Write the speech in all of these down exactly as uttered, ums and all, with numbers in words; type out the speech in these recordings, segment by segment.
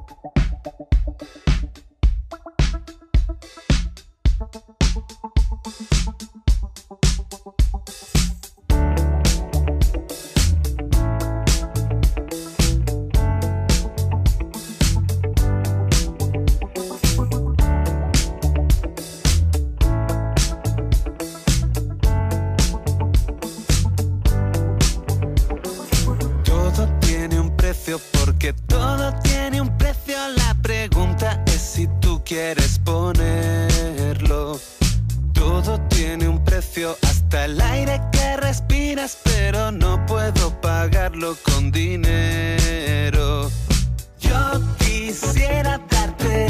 Porque todo tiene un precio, la pregunta es si tú quieres ponerlo. Todo tiene un precio, hasta el aire que respiras, pero no puedo pagarlo con dinero. Yo quisiera darte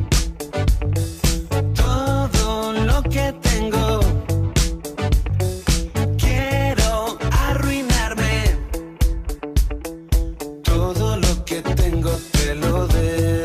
todo lo que tengo. Quiero arruinarme. Todo lo que tengo te lo debo.